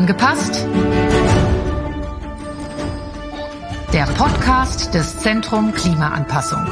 Angepasst? Der Podcast des Zentrum Klimaanpassung.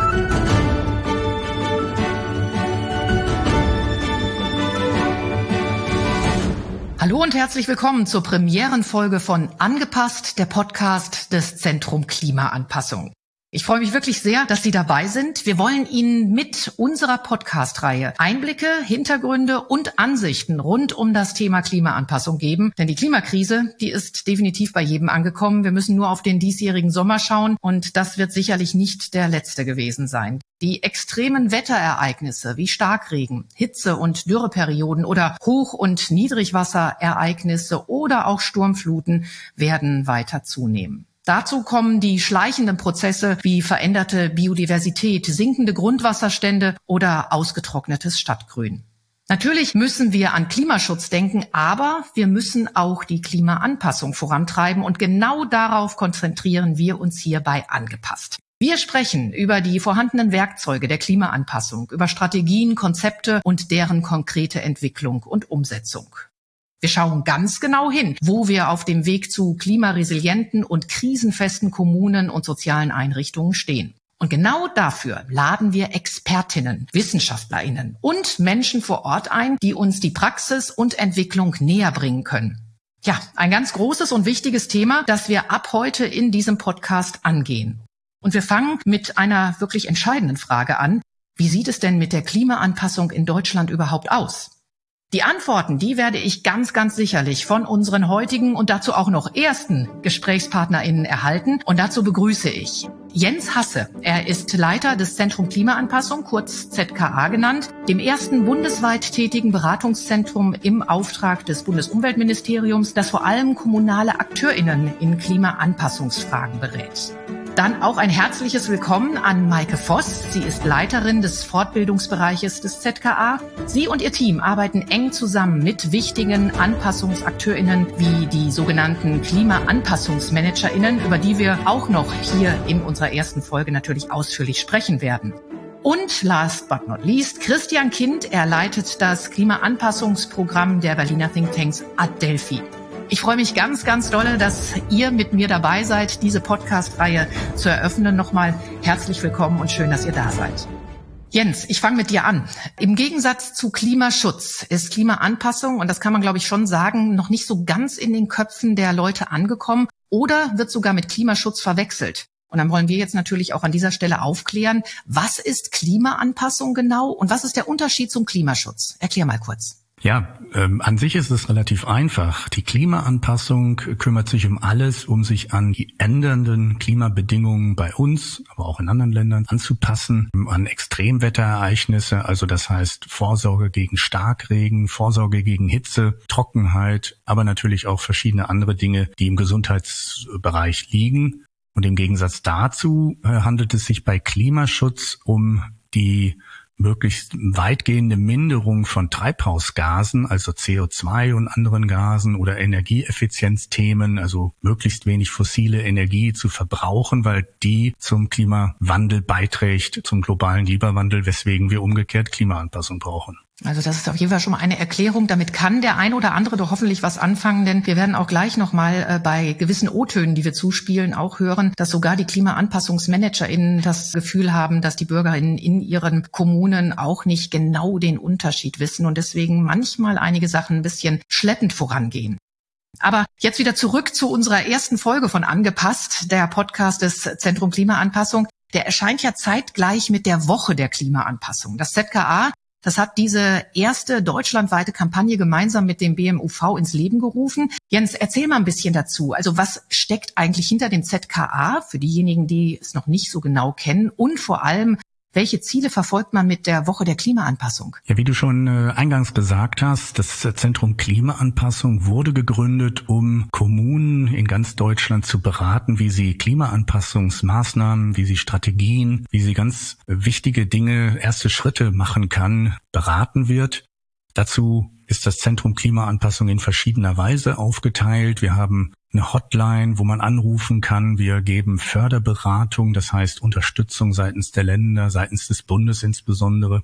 Hallo und herzlich willkommen zur Premierenfolge von Angepasst, der Podcast des Zentrum Klimaanpassung. Ich freue mich wirklich sehr, dass Sie dabei sind. Wir wollen Ihnen mit unserer Podcast-Reihe Einblicke, Hintergründe und Ansichten rund um das Thema Klimaanpassung geben. Denn die Klimakrise, die ist definitiv bei jedem angekommen. Wir müssen nur auf den diesjährigen Sommer schauen und das wird sicherlich nicht der letzte gewesen sein. Die extremen Wetterereignisse wie Starkregen, Hitze- und Dürreperioden oder Hoch- und Niedrigwasserereignisse oder auch Sturmfluten werden weiter zunehmen. Dazu kommen die schleichenden Prozesse wie veränderte Biodiversität, sinkende Grundwasserstände oder ausgetrocknetes Stadtgrün. Natürlich müssen wir an Klimaschutz denken, aber wir müssen auch die Klimaanpassung vorantreiben und genau darauf konzentrieren wir uns hierbei angepasst. Wir sprechen über die vorhandenen Werkzeuge der Klimaanpassung, über Strategien, Konzepte und deren konkrete Entwicklung und Umsetzung. Wir schauen ganz genau hin, wo wir auf dem Weg zu klimaresilienten und krisenfesten Kommunen und sozialen Einrichtungen stehen. Und genau dafür laden wir Expertinnen, WissenschaftlerInnen und Menschen vor Ort ein, die uns die Praxis und Entwicklung näher bringen können. Ja, ein ganz großes und wichtiges Thema, das wir ab heute in diesem Podcast angehen. Und wir fangen mit einer wirklich entscheidenden Frage an. Wie sieht es denn mit der Klimaanpassung in Deutschland überhaupt aus? Die Antworten, die werde ich ganz sicherlich von unseren heutigen und dazu auch noch ersten GesprächspartnerInnen erhalten. Und dazu begrüße ich Jens Hasse. Er ist Leiter des Zentrum Klimaanpassung, kurz ZKA genannt, dem ersten bundesweit tätigen Beratungszentrum im Auftrag des Bundesumweltministeriums, das vor allem kommunale AkteurInnen in Klimaanpassungsfragen berät. Dann auch ein herzliches Willkommen an Maike Voss. Sie ist Leiterin des Fortbildungsbereiches des ZKA. Sie und ihr Team arbeiten eng zusammen mit wichtigen AnpassungsakteurInnen wie die sogenannten KlimaanpassungsmanagerInnen, über die wir auch noch hier in unserer ersten Folge natürlich ausführlich sprechen werden. Und last but not least, Christian Kind. Er leitet das Klimaanpassungsprogramm der Berliner Thinktanks Adelphi. Ich freue mich ganz dolle, dass ihr mit mir dabei seid, diese Podcast-Reihe zu eröffnen. Nochmal herzlich willkommen und schön, dass ihr da seid. Jens, ich fange mit dir an. Im Gegensatz zu Klimaschutz ist Klimaanpassung, und das kann man glaube ich schon sagen, noch nicht so ganz in den Köpfen der Leute angekommen oder wird sogar mit Klimaschutz verwechselt. Und dann wollen wir jetzt natürlich auch an dieser Stelle aufklären, was ist Klimaanpassung genau und was ist der Unterschied zum Klimaschutz? Erklär mal kurz. Ja, an sich ist es relativ einfach. Die Klimaanpassung kümmert sich um alles, um sich an die ändernden Klimabedingungen bei uns, aber auch in anderen Ländern anzupassen, an Extremwetterereignisse, also das heißt Vorsorge gegen Starkregen, Vorsorge gegen Hitze, Trockenheit, aber natürlich auch verschiedene andere Dinge, die im Gesundheitsbereich liegen. Und im Gegensatz dazu handelt es sich bei Klimaschutz um die möglichst weitgehende Minderung von Treibhausgasen, also CO2 und anderen Gasen oder Energieeffizienzthemen, also möglichst wenig fossile Energie zu verbrauchen, weil die zum Klimawandel beiträgt, zum globalen Klimawandel, weswegen wir umgekehrt Klimaanpassung brauchen. Also das ist auf jeden Fall schon mal eine Erklärung. Damit kann der ein oder andere doch hoffentlich was anfangen, denn wir werden auch gleich nochmal bei gewissen O-Tönen, die wir zuspielen, auch hören, dass sogar die KlimaanpassungsmanagerInnen das Gefühl haben, dass die BürgerInnen in ihren Kommunen auch nicht genau den Unterschied wissen und deswegen manchmal einige Sachen ein bisschen schleppend vorangehen. Aber jetzt wieder zurück zu unserer ersten Folge von Angepasst, der Podcast des Zentrum Klimaanpassung. Der erscheint ja zeitgleich mit der Woche der Klimaanpassung. Das ZKA, das hat diese erste deutschlandweite Kampagne gemeinsam mit dem BMUV ins Leben gerufen. Jens, erzähl mal ein bisschen dazu. Also was steckt eigentlich hinter dem ZKA für diejenigen, die es noch nicht so genau kennen? Und vor allem, welche Ziele verfolgt man mit der Woche der Klimaanpassung? Ja, wie du schon eingangs gesagt hast, das Zentrum Klimaanpassung wurde gegründet, um Kommunen in ganz Deutschland zu beraten, wie sie Klimaanpassungsmaßnahmen, wie sie Strategien, wie sie ganz wichtige Dinge, erste Schritte machen kann, beraten wird. Dazu ist das Zentrum Klimaanpassung in verschiedener Weise aufgeteilt. Wir haben eine Hotline, wo man anrufen kann. Wir geben Förderberatung, das heißt Unterstützung seitens der Länder, seitens des Bundes insbesondere.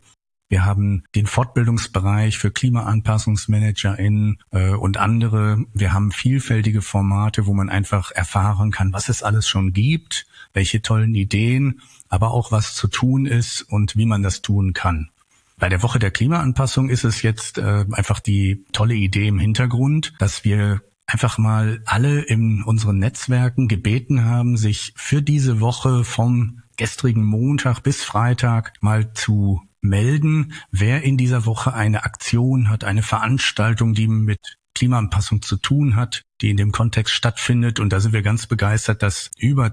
Wir haben den Fortbildungsbereich für KlimaanpassungsmanagerInnen und andere. Wir haben vielfältige Formate, wo man einfach erfahren kann, was es alles schon gibt, welche tollen Ideen, aber auch was zu tun ist und wie man das tun kann. Bei der Woche der Klimaanpassung ist es jetzt einfach die tolle Idee im Hintergrund, dass wir einfach mal alle in unseren Netzwerken gebeten haben, sich für diese Woche vom gestrigen Montag bis Freitag mal zu melden, wer in dieser Woche eine Aktion hat, eine Veranstaltung, die mit Klimaanpassung zu tun hat, die in dem Kontext stattfindet. Und da sind wir ganz begeistert, dass über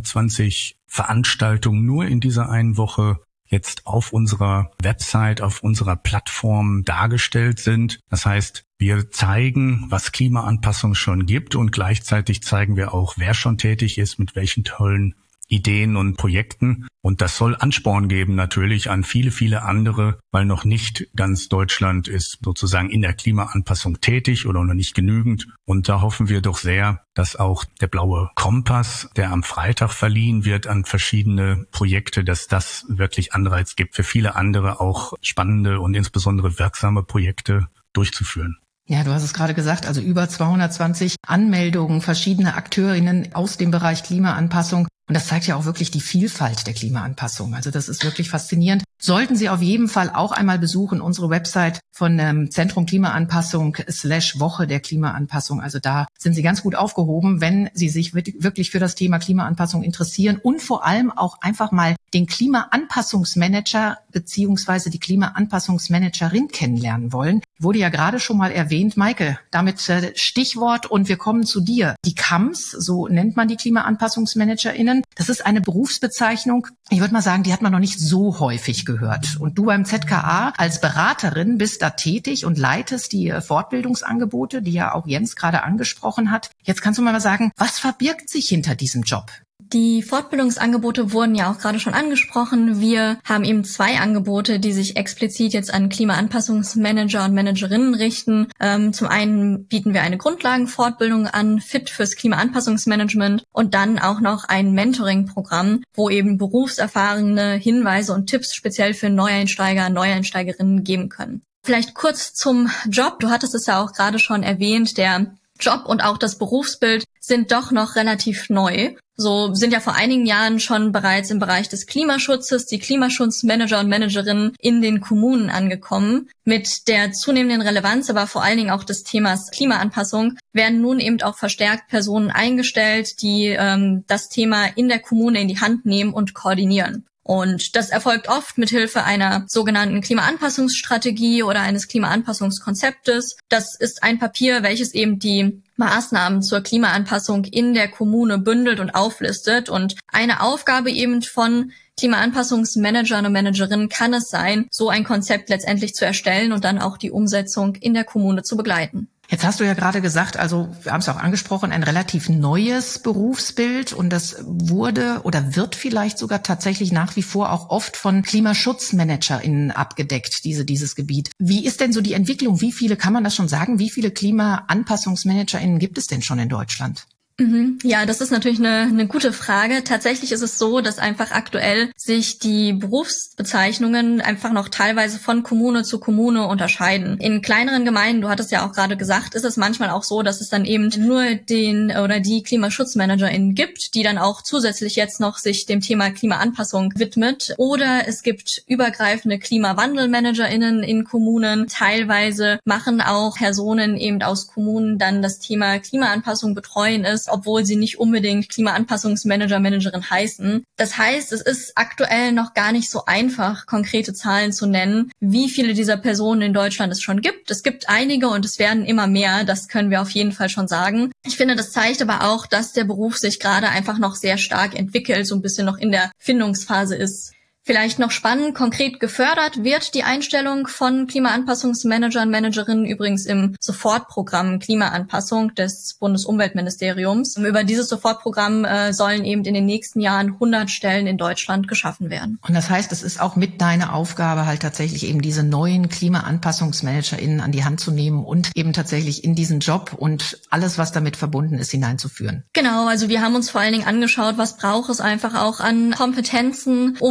220 Veranstaltungen nur in dieser einen Woche jetzt auf unserer Website, auf unserer Plattform dargestellt sind. Das heißt, wir zeigen, was Klimaanpassung schon gibt und gleichzeitig zeigen wir auch, wer schon tätig ist, mit welchen tollen Ideen und Projekten. Und das soll Ansporn geben natürlich an viele, viele andere, weil noch nicht ganz Deutschland ist sozusagen in der Klimaanpassung tätig oder noch nicht genügend. Und da hoffen wir doch sehr, dass auch der blaue Kompass, der am Freitag verliehen wird an verschiedene Projekte, dass das wirklich Anreiz gibt für viele andere auch spannende und insbesondere wirksame Projekte durchzuführen. Ja, du hast es gerade gesagt, also über 220 Anmeldungen, verschiedene AkteurInnen aus dem Bereich Klimaanpassung. Und das zeigt ja auch wirklich die Vielfalt der Klimaanpassung. Also das ist wirklich faszinierend. Sollten Sie auf jeden Fall auch einmal besuchen, unsere Website von Zentrum Klimaanpassung /Woche der Klimaanpassung. Also da sind Sie ganz gut aufgehoben, wenn Sie sich wirklich für das Thema Klimaanpassung interessieren und vor allem auch einfach mal den Klimaanpassungsmanager beziehungsweise die Klimaanpassungsmanagerin kennenlernen wollen. Wurde ja gerade schon mal erwähnt, Maike, damit Stichwort und wir kommen zu dir. Die KAMs, so nennt man die KlimaanpassungsmanagerInnen, das ist eine Berufsbezeichnung, ich würde mal sagen, die hat man noch nicht so häufig gehört. Und du beim ZKA als Beraterin bist da tätig und leitest die Fortbildungsangebote, die ja auch Jens gerade angesprochen hat. Jetzt kannst du mal sagen, was verbirgt sich hinter diesem Job? Die Fortbildungsangebote wurden ja auch gerade schon angesprochen. Wir haben eben 2 Angebote, die sich explizit jetzt an Klimaanpassungsmanager und Managerinnen richten. Zum einen bieten wir eine Grundlagenfortbildung an, fit fürs Klimaanpassungsmanagement und dann auch noch ein Mentoring-Programm, wo eben berufserfahrene Hinweise und Tipps speziell für Neueinsteiger, Neueinsteigerinnen geben können. Vielleicht kurz zum Job. Du hattest es ja auch gerade schon erwähnt, der Job und auch das Berufsbild sind doch noch relativ neu. So sind ja vor einigen Jahren schon bereits im Bereich des Klimaschutzes die Klimaschutzmanager und Managerinnen in den Kommunen angekommen. Mit der zunehmenden Relevanz, aber vor allen Dingen auch des Themas Klimaanpassung, werden nun eben auch verstärkt Personen eingestellt, die das Thema in der Kommune in die Hand nehmen und koordinieren. Und das erfolgt oft mit Hilfe einer sogenannten Klimaanpassungsstrategie oder eines Klimaanpassungskonzeptes. Das ist ein Papier, welches eben die Maßnahmen zur Klimaanpassung in der Kommune bündelt und auflistet. Und eine Aufgabe eben von Klimaanpassungsmanagern und Managerinnen kann es sein, so ein Konzept letztendlich zu erstellen und dann auch die Umsetzung in der Kommune zu begleiten. Jetzt hast du ja gerade gesagt, also wir haben es auch angesprochen, ein relativ neues Berufsbild und das wurde oder wird vielleicht sogar tatsächlich nach wie vor auch oft von KlimaschutzmanagerInnen abgedeckt, dieses Gebiet. Wie ist denn so die Entwicklung? Wie viele, kann man das schon sagen, wie viele KlimaanpassungsmanagerInnen gibt es denn schon in Deutschland? Ja, das ist natürlich eine gute Frage. Tatsächlich ist es so, dass einfach aktuell sich die Berufsbezeichnungen einfach noch teilweise von Kommune zu Kommune unterscheiden. In kleineren Gemeinden, du hattest ja auch gerade gesagt, ist es manchmal auch so, dass es dann eben nur den oder die KlimaschutzmanagerInnen gibt, die dann auch zusätzlich jetzt noch sich dem Thema Klimaanpassung widmet. Oder es gibt übergreifende KlimawandelmanagerInnen in Kommunen. Teilweise machen auch Personen eben aus Kommunen dann das Thema Klimaanpassung betreuen ist, obwohl sie nicht unbedingt Klimaanpassungsmanager, Managerin heißen. Das heißt, es ist aktuell noch gar nicht so einfach, konkrete Zahlen zu nennen, wie viele dieser Personen in Deutschland es schon gibt. Es gibt einige und es werden immer mehr, das können wir auf jeden Fall schon sagen. Ich finde, das zeigt aber auch, dass der Beruf sich gerade einfach noch sehr stark entwickelt, so ein bisschen noch in der Findungsphase ist. Vielleicht noch spannend, konkret gefördert wird die Einstellung von Klimaanpassungsmanagern, Managerinnen übrigens im Sofortprogramm Klimaanpassung des Bundesumweltministeriums. Über dieses Sofortprogramm sollen eben in den nächsten Jahren 100 Stellen in Deutschland geschaffen werden. Und das heißt, es ist auch mit deiner Aufgabe halt tatsächlich eben diese neuen KlimaanpassungsmanagerInnen an die Hand zu nehmen und eben tatsächlich in diesen Job und alles, was damit verbunden ist, hineinzuführen. Genau, also wir haben uns vor allen Dingen angeschaut, was braucht es einfach auch an Kompetenzen, um gut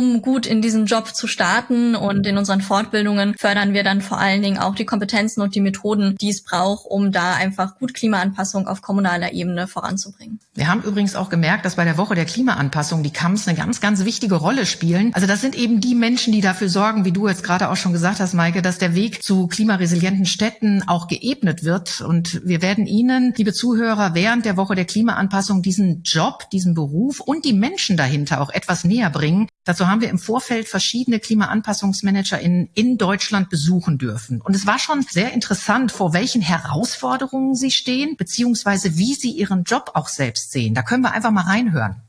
gut in diesen Job zu starten. Und in unseren Fortbildungen fördern wir dann vor allen Dingen auch die Kompetenzen und die Methoden, die es braucht, um da einfach gut Klimaanpassung auf kommunaler Ebene voranzubringen. Wir haben übrigens auch gemerkt, dass bei der Woche der Klimaanpassung die KAMs eine ganz, ganz wichtige Rolle spielen. Also das sind eben die Menschen, die dafür sorgen, wie du jetzt gerade auch schon gesagt hast, Maike, dass der Weg zu klimaresilienten Städten auch geebnet wird. Und wir werden Ihnen, liebe Zuhörer, während der Woche der Klimaanpassung diesen Job, diesen Beruf und die Menschen dahinter auch etwas näher bringen. Dazu haben wir im Vorfeld verschiedene Klimaanpassungsmanager in Deutschland besuchen dürfen. Und es war schon sehr interessant, vor welchen Herausforderungen sie stehen, beziehungsweise wie sie ihren Job auch selbst sehen. Da können wir einfach mal reinhören.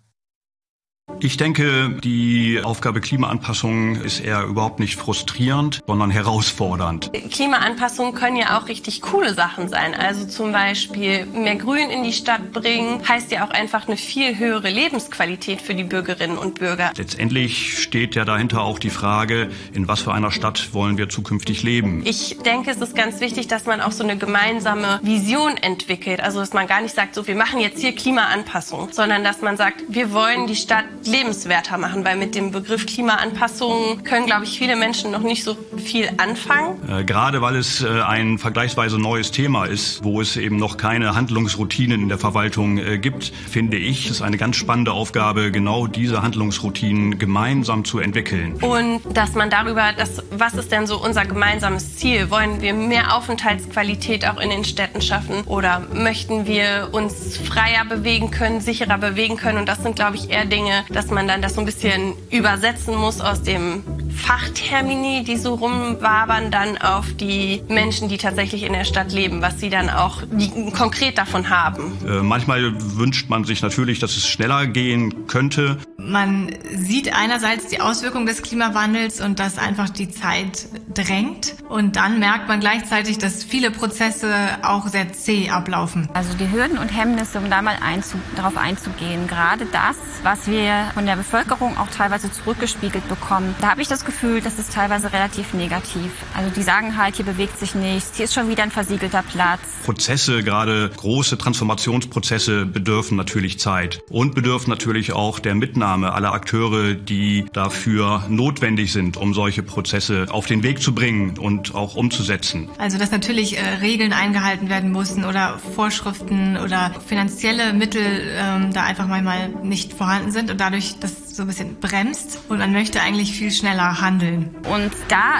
Ich denke, die Aufgabe Klimaanpassung ist eher überhaupt nicht frustrierend, sondern herausfordernd. Klimaanpassungen können ja auch richtig coole Sachen sein. Also zum Beispiel mehr Grün in die Stadt bringen, heißt ja auch einfach eine viel höhere Lebensqualität für die Bürgerinnen und Bürger. Letztendlich steht ja dahinter auch die Frage, in was für einer Stadt wollen wir zukünftig leben. Ich denke, es ist ganz wichtig, dass man auch so eine gemeinsame Vision entwickelt. Also dass man gar nicht sagt, so wir machen jetzt hier Klimaanpassung, sondern dass man sagt, wir wollen die Stadt lebenswerter machen, weil mit dem Begriff Klimaanpassung können, glaube ich, viele Menschen noch nicht so viel anfangen. Gerade weil es ein vergleichsweise neues Thema ist, wo es eben noch keine Handlungsroutinen in der Verwaltung gibt, finde ich, es eine ganz spannende Aufgabe, genau diese Handlungsroutinen gemeinsam zu entwickeln. Und dass man darüber, was ist denn so unser gemeinsames Ziel? Wollen wir mehr Aufenthaltsqualität auch in den Städten schaffen oder möchten wir uns freier bewegen können, sicherer bewegen können? Und das sind, glaube ich, eher Dinge, dass man dann das so ein bisschen übersetzen muss aus dem Fachtermini, die so rumwabern, dann auf die Menschen, die tatsächlich in der Stadt leben, was sie dann auch konkret davon haben. Manchmal wünscht man sich natürlich, dass es schneller gehen könnte. Man sieht einerseits die Auswirkungen des Klimawandels und dass einfach die Zeit drängt. Und dann merkt man gleichzeitig, dass viele Prozesse auch sehr zäh ablaufen. Also die Hürden und Hemmnisse, um da mal darauf einzugehen. Gerade das, was wir von der Bevölkerung auch teilweise zurückgespiegelt bekommen, da habe ich das Gefühl, das ist teilweise relativ negativ. Also die sagen halt, hier bewegt sich nichts, hier ist schon wieder ein versiegelter Platz. Prozesse, gerade große Transformationsprozesse, bedürfen natürlich Zeit und bedürfen natürlich auch der Mitnahme aller Akteure, die dafür notwendig sind, um solche Prozesse auf den Weg zu bringen und auch umzusetzen. Also dass natürlich Regeln eingehalten werden mussten oder Vorschriften oder finanzielle Mittel da einfach manchmal nicht vorhanden sind und dadurch das so ein bisschen bremst und man möchte eigentlich viel schneller handeln. Und da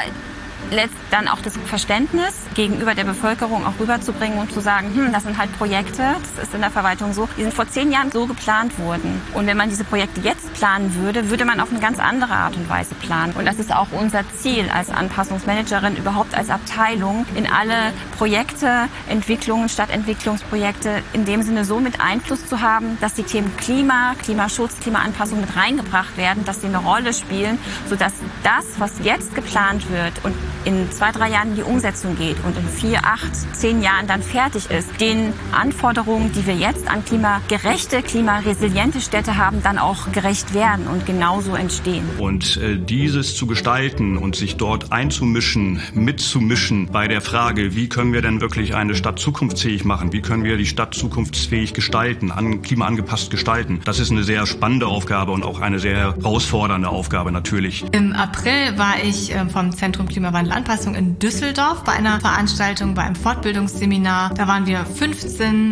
dann auch das Verständnis gegenüber der Bevölkerung auch rüberzubringen und zu sagen, das sind halt Projekte, das ist in der Verwaltung so, die sind vor 10 Jahren so geplant worden. Und wenn man diese Projekte jetzt planen würde, würde man auf eine ganz andere Art und Weise planen. Und das ist auch unser Ziel als Anpassungsmanagerin, überhaupt als Abteilung, in alle Projekte, Entwicklungen, Stadtentwicklungsprojekte in dem Sinne so mit Einfluss zu haben, dass die Themen Klima, Klimaschutz, Klimaanpassung mit reingebracht werden, dass sie eine Rolle spielen, sodass das, was jetzt geplant wird und in 2-3 Jahren in die Umsetzung geht und in 4, 8, 10 Jahren dann fertig ist, den Anforderungen, die wir jetzt an klimagerechte, klimaresiliente Städte haben, dann auch gerecht werden und genauso entstehen. Und dieses zu gestalten und sich dort einzumischen, mitzumischen bei der Frage, wie können wir denn wirklich eine Stadt zukunftsfähig machen, wie können wir die Stadt zukunftsfähig gestalten, klimaangepasst gestalten, das ist eine sehr spannende Aufgabe und auch eine sehr herausfordernde Aufgabe natürlich. Im April war ich vom Zentrum Klimawandelanpassung in Düsseldorf bei einer Veranstaltung, bei einem Fortbildungsseminar. Da waren wir 15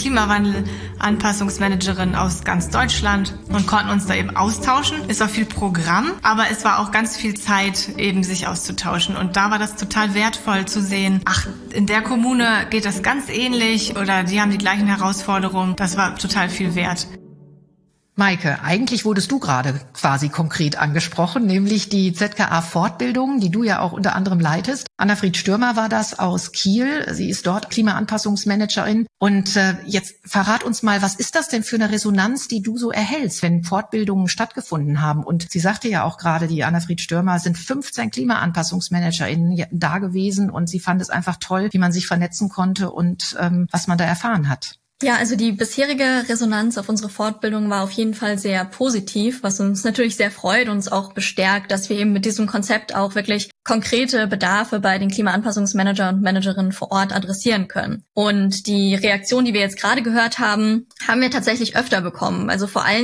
Klimawandelanpassungsmanagerinnen aus ganz Deutschland und konnten uns da eben austauschen. Es war viel Programm, aber es war auch ganz viel Zeit, eben sich auszutauschen. Und da war das total wertvoll zu sehen, ach, in der Kommune geht das ganz ähnlich oder die haben die gleichen Herausforderungen. Das war total viel wert. Maike, eigentlich wurdest du gerade quasi konkret angesprochen, nämlich die ZKA-Fortbildung, die du ja auch unter anderem leitest. Anna-Fried Stürmer war das aus Kiel. Sie ist dort Klimaanpassungsmanagerin. Und jetzt verrat uns mal, was ist das denn für eine Resonanz, die du so erhältst, wenn Fortbildungen stattgefunden haben? Und sie sagte ja auch gerade, die Anna-Fried Stürmer, sind 15 KlimaanpassungsmanagerInnen da gewesen und sie fand es einfach toll, wie man sich vernetzen konnte und was man da erfahren hat. Ja, also die bisherige Resonanz auf unsere Fortbildung war auf jeden Fall sehr positiv, was uns natürlich sehr freut und uns auch bestärkt, dass wir eben mit diesem Konzept auch wirklich konkrete Bedarfe bei den Klimaanpassungsmanager und Managerinnen vor Ort adressieren können. Und die Reaktion, die wir jetzt gerade gehört haben, haben wir tatsächlich öfter bekommen. Also vor allen Dingen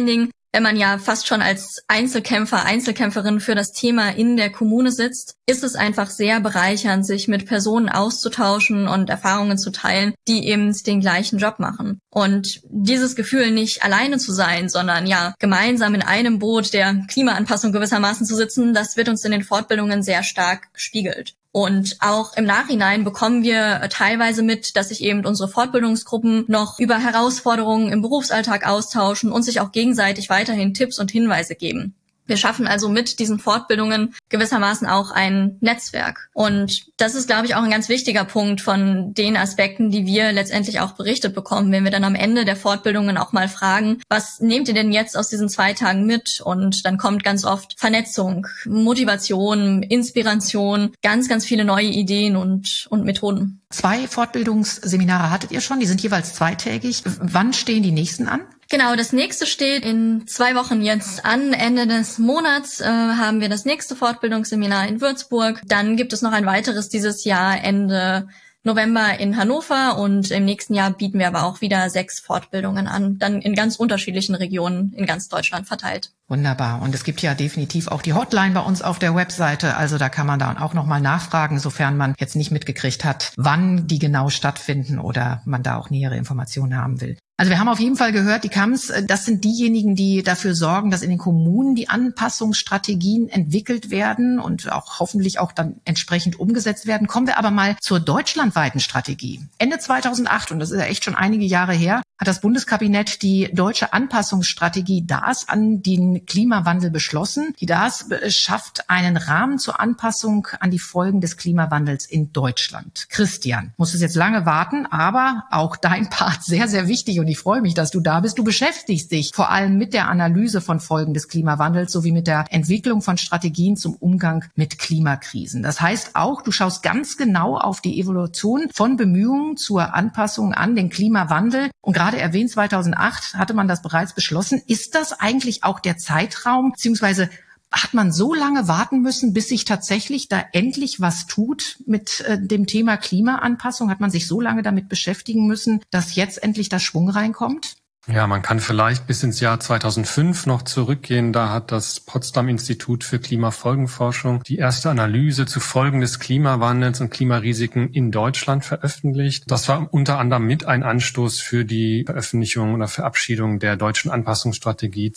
Wenn man ja fast schon als Einzelkämpfer, Einzelkämpferin für das Thema in der Kommune sitzt, ist es einfach sehr bereichernd, sich mit Personen auszutauschen und Erfahrungen zu teilen, die eben den gleichen Job machen. Und dieses Gefühl, nicht alleine zu sein, sondern ja gemeinsam in einem Boot der Klimaanpassung gewissermaßen zu sitzen, das wird uns in den Fortbildungen sehr stark gespiegelt. Und auch im Nachhinein bekommen wir teilweise mit, dass sich eben unsere Fortbildungsgruppen noch über Herausforderungen im Berufsalltag austauschen und sich auch gegenseitig weiterhin Tipps und Hinweise geben. Wir schaffen also mit diesen Fortbildungen gewissermaßen auch ein Netzwerk. Und das ist, glaube ich, auch ein ganz wichtiger Punkt von den Aspekten, die wir letztendlich auch berichtet bekommen, wenn wir dann am Ende der Fortbildungen auch mal fragen, was nehmt ihr denn jetzt aus diesen 2 Tagen mit? Und dann kommt ganz oft Vernetzung, Motivation, Inspiration, ganz, ganz viele neue Ideen und Methoden. 2 Fortbildungsseminare hattet ihr schon, die sind jeweils 2tägig. Wann stehen die nächsten an? Genau, das nächste steht in 2 Wochen jetzt an. Ende des Monats haben wir das nächste Fortbildungsseminar in Würzburg. Dann gibt es noch ein weiteres dieses Jahr Ende November in Hannover und im nächsten Jahr bieten wir aber auch wieder 6 Fortbildungen an, dann in ganz unterschiedlichen Regionen in ganz Deutschland verteilt. Wunderbar. Und es gibt ja definitiv auch die Hotline bei uns auf der Webseite. Also da kann man dann auch nochmal nachfragen, sofern man jetzt nicht mitgekriegt hat, wann die genau stattfinden oder man da auch nähere Informationen haben will. Also wir haben auf jeden Fall gehört, die KAMS, das sind diejenigen, die dafür sorgen, dass in den Kommunen die Anpassungsstrategien entwickelt werden und auch hoffentlich auch dann entsprechend umgesetzt werden. Kommen wir aber mal zur deutschlandweiten Strategie. Ende 2008, und das ist ja echt schon einige Jahre her, hat das Bundeskabinett die deutsche Anpassungsstrategie DAS an den Klimawandel beschlossen. Die DAS schafft einen Rahmen zur Anpassung an die Folgen des Klimawandels in Deutschland. Christian, musstest jetzt lange warten, aber auch dein Part sehr, sehr wichtig und ich freue mich, dass du da bist. Du beschäftigst dich vor allem mit der Analyse von Folgen des Klimawandels sowie mit der Entwicklung von Strategien zum Umgang mit Klimakrisen. Das heißt auch, du schaust ganz genau auf die Evolution von Bemühungen zur Anpassung an den Klimawandel. Und gerade erwähnt, 2008 hatte man das bereits beschlossen. Ist das eigentlich auch der Zeitraum, beziehungsweise hat man so lange warten müssen, bis sich tatsächlich da endlich was tut mit dem Thema Klimaanpassung? Hat man sich so lange damit beschäftigen müssen, dass jetzt endlich der Schwung reinkommt? Ja, man kann vielleicht bis ins Jahr 2005 noch zurückgehen. Da hat das Potsdam-Institut für Klimafolgenforschung die erste Analyse zu Folgen des Klimawandels und Klimarisiken in Deutschland veröffentlicht. Das war unter anderem mit ein Anstoß für die Veröffentlichung oder Verabschiedung der deutschen Anpassungsstrategie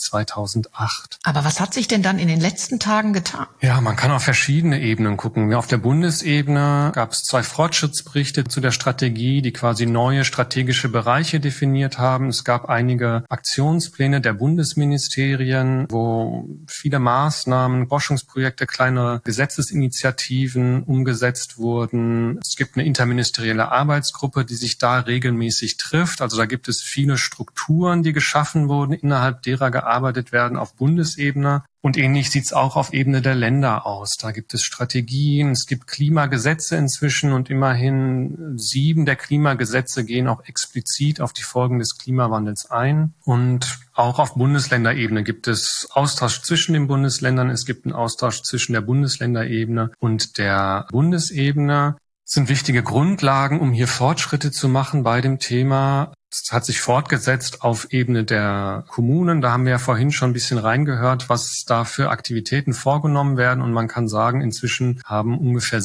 2008. Aber was hat sich denn dann in den letzten Tagen getan? Ja, man kann auf verschiedene Ebenen gucken. Auf der Bundesebene gab es 2 Fortschrittsberichte zu der Strategie, die quasi neue strategische Bereiche definiert haben. Es gab einige Aktionspläne der Bundesministerien, wo viele Maßnahmen, Forschungsprojekte, kleinere Gesetzesinitiativen umgesetzt wurden. Es gibt eine interministerielle Arbeitsgruppe, die sich da regelmäßig trifft. Also da gibt es viele Strukturen, die geschaffen wurden, innerhalb derer gearbeitet werden auf Bundesebene. Und ähnlich sieht's auch auf Ebene der Länder aus. Da gibt es Strategien, es gibt Klimagesetze inzwischen und immerhin 7 der Klimagesetze gehen auch explizit auf die Folgen des Klimawandels ein. Und auch auf Bundesländerebene gibt es Austausch zwischen den Bundesländern. Es gibt einen Austausch zwischen der Bundesländerebene und der Bundesebene. Das sind wichtige Grundlagen, um hier Fortschritte zu machen bei dem Thema. Es hat sich fortgesetzt auf Ebene der Kommunen. Da haben wir ja vorhin schon ein bisschen reingehört, was da für Aktivitäten vorgenommen werden. Und man kann sagen, inzwischen haben ungefähr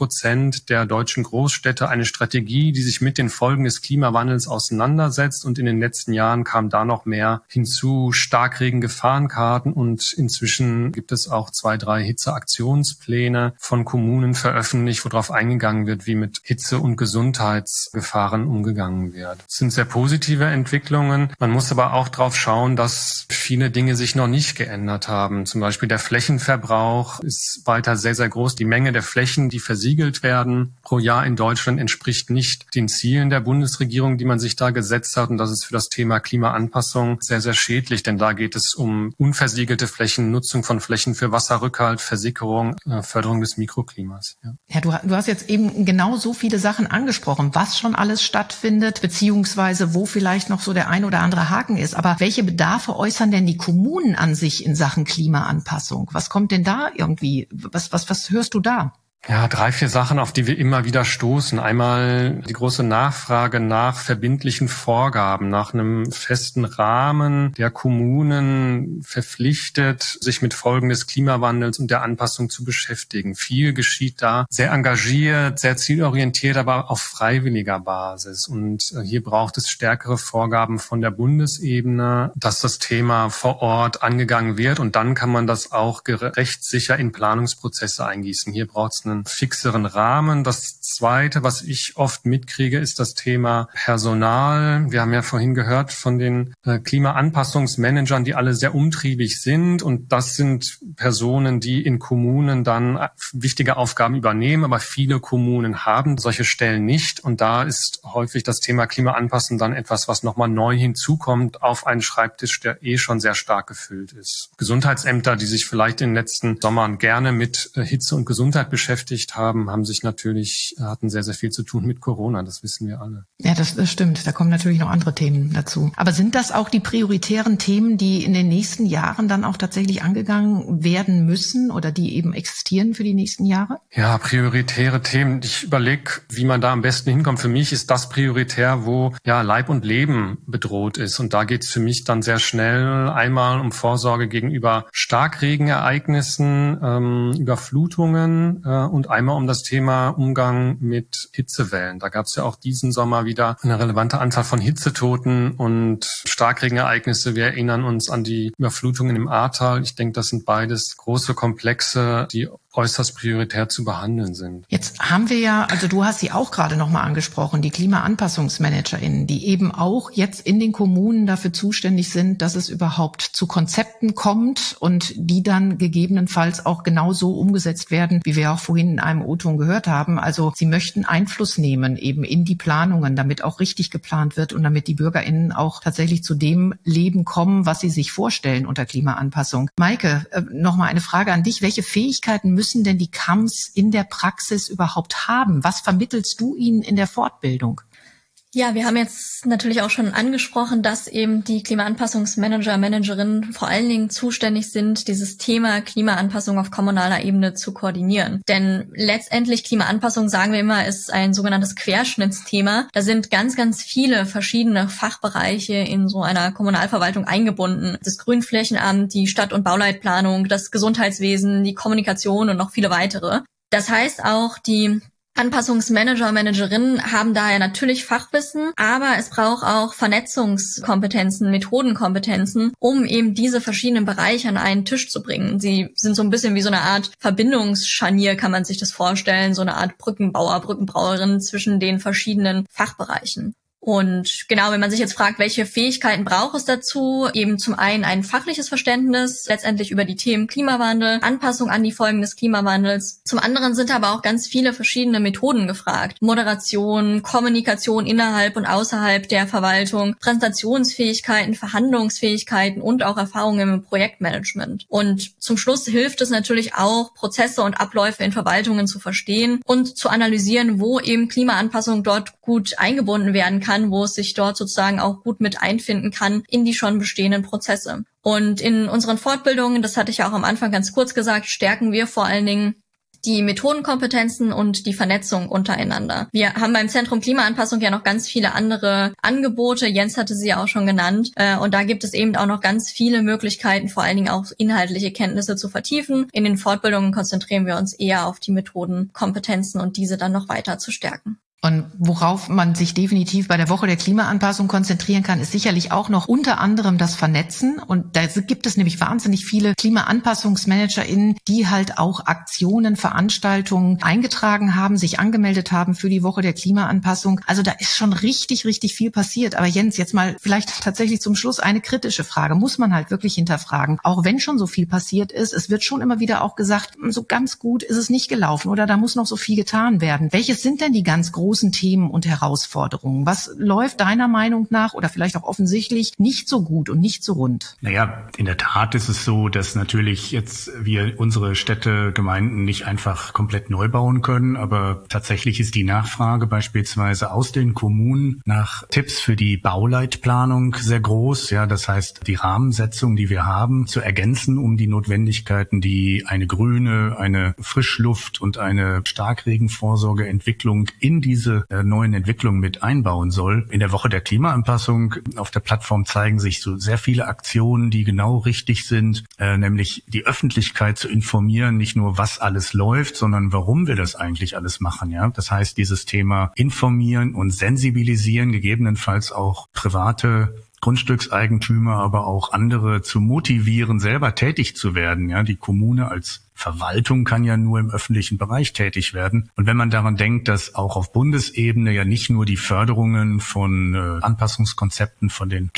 70% der deutschen Großstädte eine Strategie, die sich mit den Folgen des Klimawandels auseinandersetzt. Und in den letzten Jahren kam da noch mehr hinzu, Starkregen-Gefahrenkarten. Und inzwischen gibt es auch 2, 3 Hitzeaktionspläne von Kommunen veröffentlicht, wo darauf eingegangen wird, wie mit Hitze- und Gesundheitsgefahren umgegangen wird. Das sind sehr positive Entwicklungen. Man muss aber auch drauf schauen, dass viele Dinge sich noch nicht geändert haben. Zum Beispiel der Flächenverbrauch ist weiter sehr, sehr groß. Die Menge der Flächen, die versiegelt werden pro Jahr in Deutschland, entspricht nicht den Zielen der Bundesregierung, die man sich da gesetzt hat. Und das ist für das Thema Klimaanpassung sehr, sehr schädlich, denn da geht es um unversiegelte Flächen, Nutzung von Flächen für Wasserrückhalt, Versickerung, Förderung des Mikroklimas. Ja, du hast jetzt eben genau so viele Sachen angesprochen, was schon alles stattfindet, beziehungsweise wo vielleicht noch so der ein oder andere Haken ist. Aber welche Bedarfe äußern denn die Kommunen an sich in Sachen Klimaanpassung? Was kommt denn da irgendwie? Was hörst du da? Ja, 3, 4 Sachen, auf die wir immer wieder stoßen. Einmal die große Nachfrage nach verbindlichen Vorgaben, nach einem festen Rahmen, der Kommunen verpflichtet, sich mit Folgen des Klimawandels und der Anpassung zu beschäftigen. Viel geschieht da sehr engagiert, sehr zielorientiert, aber auf freiwilliger Basis. Und hier braucht es stärkere Vorgaben von der Bundesebene, dass das Thema vor Ort angegangen wird. Und dann kann man das auch rechtssicher in Planungsprozesse eingießen. Hier braucht es einen fixeren Rahmen. Das Zweite, was ich oft mitkriege, ist das Thema Personal. Wir haben ja vorhin gehört von den Klimaanpassungsmanagern, die alle sehr umtriebig sind. Und das sind Personen, die in Kommunen dann wichtige Aufgaben übernehmen. Aber viele Kommunen haben solche Stellen nicht. Und da ist häufig das Thema Klimaanpassen dann etwas, was nochmal neu hinzukommt auf einen Schreibtisch, der schon sehr stark gefüllt ist. Gesundheitsämter, die sich vielleicht in den letzten Sommern gerne mit Hitze und Gesundheit beschäftigt haben, hatten sehr, sehr viel zu tun mit Corona. Das wissen wir alle. Ja, das stimmt. Da kommen natürlich noch andere Themen dazu. Aber sind das auch die prioritären Themen, die in den nächsten Jahren dann auch tatsächlich angegangen werden müssen oder die eben existieren für die nächsten Jahre? Ja, prioritäre Themen. Ich überlege, wie man da am besten hinkommt. Für mich ist das prioritär, wo ja Leib und Leben bedroht ist. Und da geht es für mich dann sehr schnell einmal um Vorsorge gegenüber Starkregenereignissen, Überflutungen und einmal um das Thema Umgang mit Hitzewellen. Da gab es ja auch diesen Sommer wieder eine relevante Anzahl von Hitzetoten und Starkregenereignisse. Wir erinnern uns an die Überflutungen im Ahrtal. Ich denke, das sind beides große Komplexe, die äußerst prioritär zu behandeln sind. Jetzt haben wir ja, also du hast sie auch gerade nochmal angesprochen, die KlimaanpassungsmanagerInnen, die eben auch jetzt in den Kommunen dafür zuständig sind, dass es überhaupt zu Konzepten kommt und die dann gegebenenfalls auch genauso umgesetzt werden, wie wir auch vorhin in einem O-Ton gehört haben. Also sie möchten Einfluss nehmen eben in die Planungen, damit auch richtig geplant wird und damit die BürgerInnen auch tatsächlich zu dem Leben kommen, was sie sich vorstellen unter Klimaanpassung. Maike, nochmal eine Frage an dich. Welche Fähigkeiten müssen denn die KAMs in der Praxis überhaupt haben? Was vermittelst du ihnen in der Fortbildung? Ja, wir haben jetzt natürlich auch schon angesprochen, dass eben die Klimaanpassungsmanager, Managerinnen vor allen Dingen zuständig sind, dieses Thema Klimaanpassung auf kommunaler Ebene zu koordinieren. Denn letztendlich Klimaanpassung, sagen wir immer, ist ein sogenanntes Querschnittsthema. Da sind ganz, ganz viele verschiedene Fachbereiche in so einer Kommunalverwaltung eingebunden. Das Grünflächenamt, die Stadt- und Bauleitplanung, das Gesundheitswesen, die Kommunikation und noch viele weitere. Das heißt auch, die Anpassungsmanager, Managerinnen haben daher natürlich Fachwissen, aber es braucht auch Vernetzungskompetenzen, Methodenkompetenzen, um eben diese verschiedenen Bereiche an einen Tisch zu bringen. Sie sind so ein bisschen wie so eine Art Verbindungsscharnier, kann man sich das vorstellen, so eine Art Brückenbauer, Brückenbauerin zwischen den verschiedenen Fachbereichen. Und genau, wenn man sich jetzt fragt, welche Fähigkeiten braucht es dazu, eben zum einen ein fachliches Verständnis, letztendlich über die Themen Klimawandel, Anpassung an die Folgen des Klimawandels. Zum anderen sind aber auch ganz viele verschiedene Methoden gefragt. Moderation, Kommunikation innerhalb und außerhalb der Verwaltung, Präsentationsfähigkeiten, Verhandlungsfähigkeiten und auch Erfahrungen im Projektmanagement. Und zum Schluss hilft es natürlich auch, Prozesse und Abläufe in Verwaltungen zu verstehen und zu analysieren, wo eben Klimaanpassung dort gut eingebunden werden kann, wo es sich dort sozusagen auch gut mit einfinden kann in die schon bestehenden Prozesse. Und in unseren Fortbildungen, das hatte ich ja auch am Anfang ganz kurz gesagt, stärken wir vor allen Dingen die Methodenkompetenzen und die Vernetzung untereinander. Wir haben beim Zentrum Klimaanpassung ja noch ganz viele andere Angebote. Jens hatte sie ja auch schon genannt. Und da gibt es eben auch noch ganz viele Möglichkeiten, vor allen Dingen auch inhaltliche Kenntnisse zu vertiefen. In den Fortbildungen konzentrieren wir uns eher auf die Methodenkompetenzen und diese dann noch weiter zu stärken. Und worauf man sich definitiv bei der Woche der Klimaanpassung konzentrieren kann, ist sicherlich auch noch unter anderem das Vernetzen. Und da gibt es nämlich wahnsinnig viele KlimaanpassungsmanagerInnen, die halt auch Aktionen, Veranstaltungen eingetragen haben, sich angemeldet haben für die Woche der Klimaanpassung. Also da ist schon richtig, richtig viel passiert. Aber Jens, jetzt mal vielleicht tatsächlich zum Schluss eine kritische Frage. Muss man halt wirklich hinterfragen. Auch wenn schon so viel passiert ist, es wird schon immer wieder auch gesagt, so ganz gut ist es nicht gelaufen oder da muss noch so viel getan werden. Welches sind denn die ganz großen großen Themen und Herausforderungen? Was läuft deiner Meinung nach oder vielleicht auch offensichtlich nicht so gut und nicht so rund? Naja, in der Tat ist es so, dass natürlich jetzt wir unsere Städte, Gemeinden nicht einfach komplett neu bauen können, aber tatsächlich ist die Nachfrage beispielsweise aus den Kommunen nach Tipps für die Bauleitplanung sehr groß. Ja, das heißt, die Rahmensetzung, die wir haben, zu ergänzen um die Notwendigkeiten, die eine grüne, eine Frischluft und eine Starkregenvorsorgeentwicklung in diese neuen Entwicklungen mit einbauen soll. In der Woche der Klimaanpassung auf der Plattform zeigen sich so sehr viele Aktionen, die genau richtig sind, nämlich die Öffentlichkeit zu informieren, nicht nur was alles läuft, sondern warum wir das eigentlich alles machen. Ja, das heißt, dieses Thema informieren und sensibilisieren, gegebenenfalls auch private Grundstückseigentümer, aber auch andere zu motivieren, selber tätig zu werden. Ja, die Kommune als Verwaltung kann ja nur im öffentlichen Bereich tätig werden. Und wenn man daran denkt, dass auch auf Bundesebene ja nicht nur die Förderungen von Anpassungskonzepten von den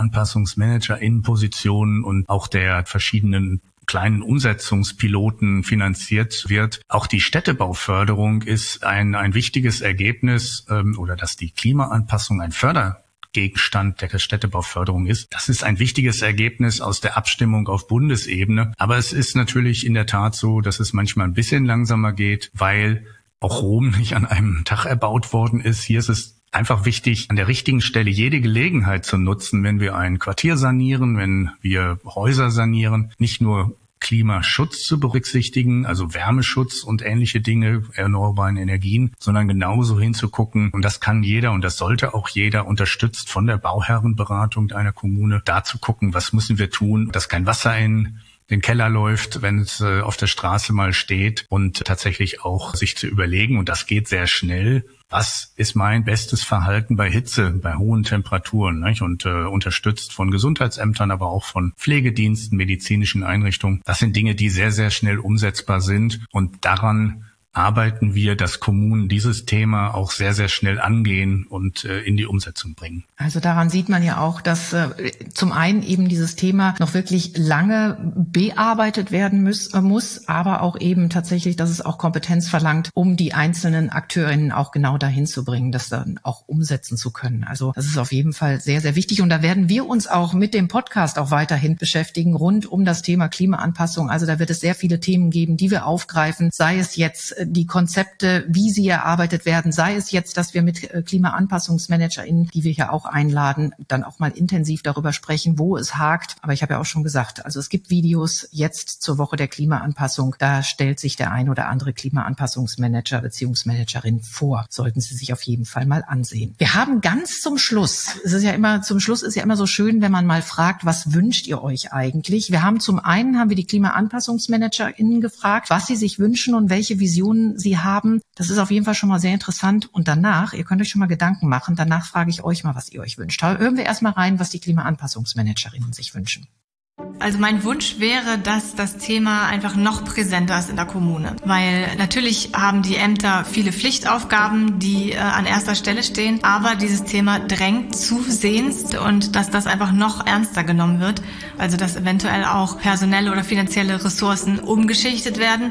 KlimaanpassungsmanagerInnen-Positionen und auch der verschiedenen kleinen Umsetzungspiloten finanziert wird. Auch die Städtebauförderung ist ein wichtiges Ergebnis oder dass die Klimaanpassung ein Fördergegenstand der Städtebauförderung ist. Das ist ein wichtiges Ergebnis aus der Abstimmung auf Bundesebene. Aber es ist natürlich in der Tat so, dass es manchmal ein bisschen langsamer geht, weil auch Rom nicht an einem Tag erbaut worden ist. Hier ist es einfach wichtig, an der richtigen Stelle jede Gelegenheit zu nutzen, wenn wir ein Quartier sanieren, wenn wir Häuser sanieren, nicht nur Klimaschutz zu berücksichtigen, also Wärmeschutz und ähnliche Dinge, erneuerbaren Energien, sondern genauso hinzugucken. Und das kann jeder und das sollte auch jeder, unterstützt von der Bauherrenberatung einer Kommune, da zu gucken, was müssen wir tun, dass kein Wasser in den Keller läuft, wenn es auf der Straße mal steht, und tatsächlich auch sich zu überlegen, und das geht sehr schnell, was ist mein bestes Verhalten bei Hitze, bei hohen Temperaturen, nicht? Und unterstützt von Gesundheitsämtern, aber auch von Pflegediensten, medizinischen Einrichtungen. Das sind Dinge, die sehr, sehr schnell umsetzbar sind, und daran arbeiten wir, dass Kommunen dieses Thema auch sehr, sehr schnell angehen und in die Umsetzung bringen. Also daran sieht man ja auch, dass zum einen eben dieses Thema noch wirklich lange bearbeitet werden muss, aber auch eben tatsächlich, dass es auch Kompetenz verlangt, um die einzelnen AkteurInnen auch genau dahin zu bringen, das dann auch umsetzen zu können. Also das ist auf jeden Fall sehr, sehr wichtig, und da werden wir uns auch mit dem Podcast auch weiterhin beschäftigen, rund um das Thema Klimaanpassung. Also da wird es sehr viele Themen geben, die wir aufgreifen, sei es jetzt die Konzepte, wie sie erarbeitet werden, sei es jetzt, dass wir mit KlimaanpassungsmanagerInnen, die wir hier auch einladen, dann auch mal intensiv darüber sprechen, wo es hakt. Aber ich habe ja auch schon gesagt, also es gibt Videos jetzt zur Woche der Klimaanpassung, da stellt sich der ein oder andere Klimaanpassungsmanager Beziehungsmanagerin vor. Sollten Sie sich auf jeden Fall mal ansehen. Wir haben ganz zum Schluss, zum Schluss ist ja immer so schön, wenn man mal fragt, was wünscht ihr euch eigentlich? Zum einen haben wir die KlimaanpassungsmanagerInnen gefragt, was sie sich wünschen und welche Visionen sie haben. Das ist auf jeden Fall schon mal sehr interessant. Und danach, ihr könnt euch schon mal Gedanken machen, danach frage ich euch mal, was ihr euch wünscht. Hören wir erstmal rein, was die Klimaanpassungsmanagerinnen sich wünschen. Also mein Wunsch wäre, dass das Thema einfach noch präsenter ist in der Kommune. Weil natürlich haben die Ämter viele Pflichtaufgaben, die an erster Stelle stehen. Aber dieses Thema drängt zusehends, und dass das einfach noch ernster genommen wird. Also dass eventuell auch personelle oder finanzielle Ressourcen umgeschichtet werden,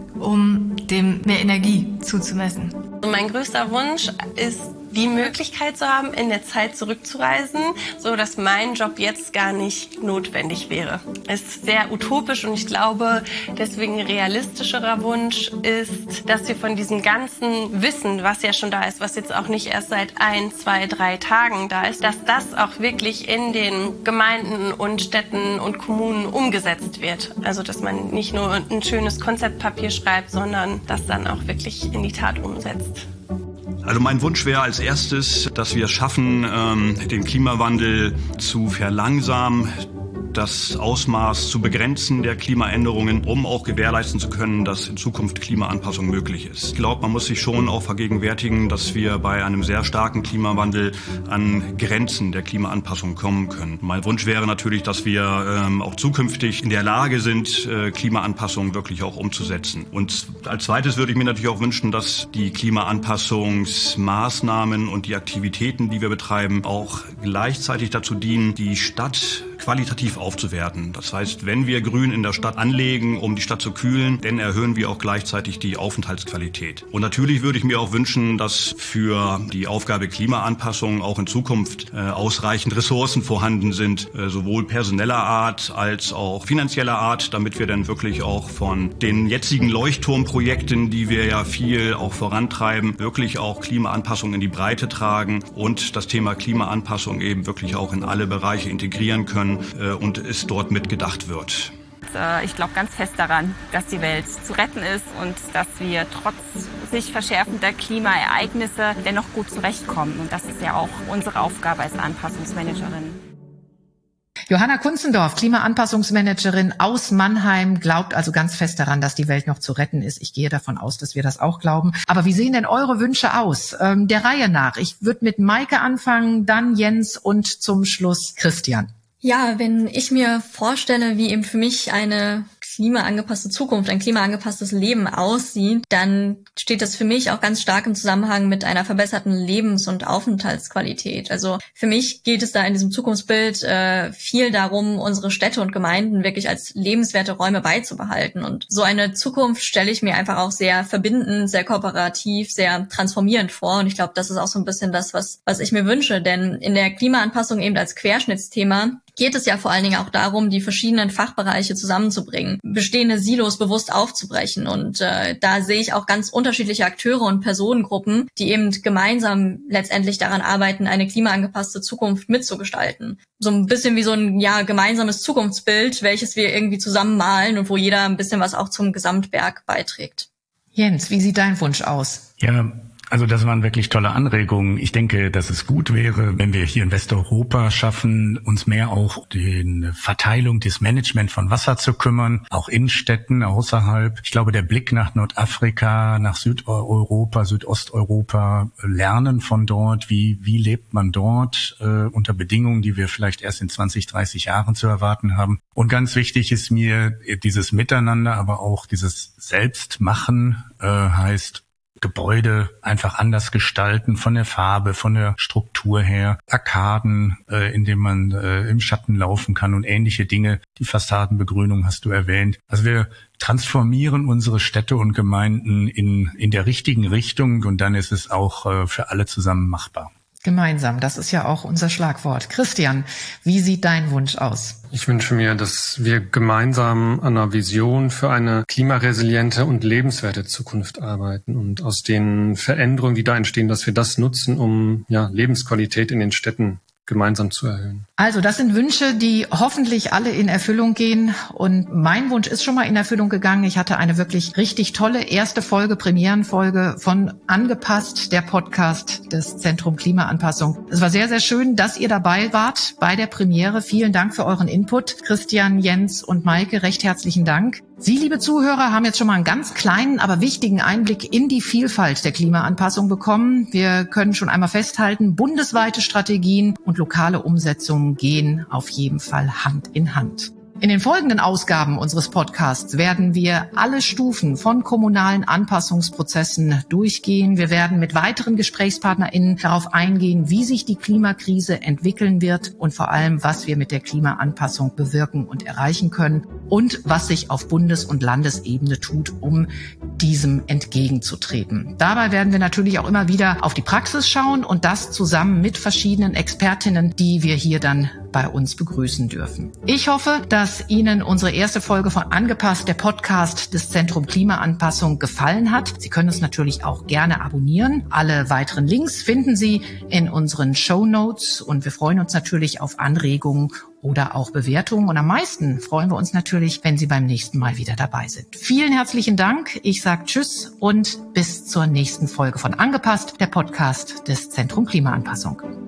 um dem mehr Energie zuzumessen. Mein größter Wunsch ist, die Möglichkeit zu haben, in der Zeit zurückzureisen, so dass mein Job jetzt gar nicht notwendig wäre. Ist sehr utopisch, und ich glaube, deswegen ein realistischerer Wunsch ist, dass wir von diesem ganzen Wissen, was ja schon da ist, was jetzt auch nicht erst seit 1, 2, 3 Tagen da ist, dass das auch wirklich in den Gemeinden und Städten und Kommunen umgesetzt wird. Also, dass man nicht nur ein schönes Konzeptpapier schreibt, sondern das dann auch wirklich in die Tat umsetzt. Also mein Wunsch wäre als erstes, dass wir es schaffen, den Klimawandel zu verlangsamen, das Ausmaß zu begrenzen der Klimaänderungen, um auch gewährleisten zu können, dass in Zukunft Klimaanpassung möglich ist. Ich glaube, man muss sich schon auch vergegenwärtigen, dass wir bei einem sehr starken Klimawandel an Grenzen der Klimaanpassung kommen können. Mein Wunsch wäre natürlich, dass wir auch zukünftig in der Lage sind, Klimaanpassung wirklich auch umzusetzen. Und als zweites würde ich mir natürlich auch wünschen, dass die Klimaanpassungsmaßnahmen und die Aktivitäten, die wir betreiben, auch gleichzeitig dazu dienen, die Stadt qualitativ aufzuwerten. Das heißt, wenn wir Grün in der Stadt anlegen, um die Stadt zu kühlen, dann erhöhen wir auch gleichzeitig die Aufenthaltsqualität. Und natürlich würde ich mir auch wünschen, dass für die Aufgabe Klimaanpassung auch in Zukunft ausreichend Ressourcen vorhanden sind, sowohl personeller Art als auch finanzieller Art, damit wir dann wirklich auch von den jetzigen Leuchtturmprojekten, die wir ja viel auch vorantreiben, wirklich auch Klimaanpassung in die Breite tragen und das Thema Klimaanpassung eben wirklich auch in alle Bereiche integrieren können und es dort mitgedacht wird. Ich glaube ganz fest daran, dass die Welt zu retten ist und dass wir trotz sich verschärfender Klimaereignisse dennoch gut zurechtkommen. Und das ist ja auch unsere Aufgabe als Anpassungsmanagerin. Johanna Kunzendorf, Klimaanpassungsmanagerin aus Mannheim, glaubt also ganz fest daran, dass die Welt noch zu retten ist. Ich gehe davon aus, dass wir das auch glauben. Aber wie sehen denn eure Wünsche aus? Der Reihe nach. Ich würde mit Maike anfangen, dann Jens und zum Schluss Christian. Ja, wenn ich mir vorstelle, wie eben für mich eine klimaangepasste Zukunft, ein klimaangepasstes Leben aussieht, dann steht das für mich auch ganz stark im Zusammenhang mit einer verbesserten Lebens- und Aufenthaltsqualität. Also für mich geht es da in diesem Zukunftsbild viel darum, unsere Städte und Gemeinden wirklich als lebenswerte Räume beizubehalten. Und so eine Zukunft stelle ich mir einfach auch sehr verbindend, sehr kooperativ, sehr transformierend vor. Und ich glaube, das ist auch so ein bisschen das, was ich mir wünsche. Denn in der Klimaanpassung eben als Querschnittsthema geht es ja vor allen Dingen auch darum, die verschiedenen Fachbereiche zusammenzubringen, bestehende Silos bewusst aufzubrechen. Und da sehe ich auch ganz unterschiedliche Akteure und Personengruppen, die eben gemeinsam letztendlich daran arbeiten, eine klimaangepasste Zukunft mitzugestalten. So ein bisschen wie so ein gemeinsames Zukunftsbild, welches wir irgendwie zusammen malen und wo jeder ein bisschen was auch zum Gesamtwerk beiträgt. Jens, wie sieht dein Wunsch aus? Ja, also das waren wirklich tolle Anregungen. Ich denke, dass es gut wäre, wenn wir hier in Westeuropa schaffen, uns mehr auch den Verteilung, des Management von Wasser zu kümmern, auch in Städten, außerhalb. Ich glaube, der Blick nach Nordafrika, nach Südeuropa, Südosteuropa, lernen von dort, wie lebt man dort unter Bedingungen, die wir vielleicht erst in 20, 30 Jahren zu erwarten haben. Und ganz wichtig ist mir dieses Miteinander, aber auch dieses Selbstmachen, heißt Gebäude einfach anders gestalten, von der Farbe, von der Struktur her, Arkaden, in denen man im Schatten laufen kann und ähnliche Dinge. Die Fassadenbegrünung hast du erwähnt. Also wir transformieren unsere Städte und Gemeinden in der richtigen Richtung und dann ist es auch für alle zusammen machbar. Gemeinsam, das ist ja auch unser Schlagwort. Christian, wie sieht dein Wunsch aus? Ich wünsche mir, dass wir gemeinsam an einer Vision für eine klimaresiliente und lebenswerte Zukunft arbeiten und aus den Veränderungen, die da entstehen, dass wir das nutzen, um Lebensqualität in den Städten gemeinsam zu erhöhen. Also das sind Wünsche, die hoffentlich alle in Erfüllung gehen. Und mein Wunsch ist schon mal in Erfüllung gegangen. Ich hatte eine wirklich richtig tolle erste Folge, Premierenfolge von Angepasst, der Podcast des Zentrum Klimaanpassung. Es war sehr, sehr schön, dass ihr dabei wart bei der Premiere. Vielen Dank für euren Input. Christian, Jens und Maike, recht herzlichen Dank. Sie, liebe Zuhörer, haben jetzt schon mal einen ganz kleinen, aber wichtigen Einblick in die Vielfalt der Klimaanpassung bekommen. Wir können schon einmal festhalten, bundesweite Strategien und lokale Umsetzungen gehen auf jeden Fall Hand in Hand. In den folgenden Ausgaben unseres Podcasts werden wir alle Stufen von kommunalen Anpassungsprozessen durchgehen. Wir werden mit weiteren GesprächspartnerInnen darauf eingehen, wie sich die Klimakrise entwickeln wird und vor allem, was wir mit der Klimaanpassung bewirken und erreichen können und was sich auf Bundes- und Landesebene tut, um diesem entgegenzutreten. Dabei werden wir natürlich auch immer wieder auf die Praxis schauen und das zusammen mit verschiedenen Expertinnen, die wir hier dann bei uns begrüßen dürfen. Ich hoffe, dass Ihnen unsere erste Folge von Angepasst, der Podcast des Zentrum Klimaanpassung, gefallen hat. Sie können uns natürlich auch gerne abonnieren. Alle weiteren Links finden Sie in unseren Shownotes und wir freuen uns natürlich auf Anregungen oder auch Bewertungen. Und am meisten freuen wir uns natürlich, wenn Sie beim nächsten Mal wieder dabei sind. Vielen herzlichen Dank. Ich sage Tschüss und bis zur nächsten Folge von Angepasst, der Podcast des Zentrum Klimaanpassung.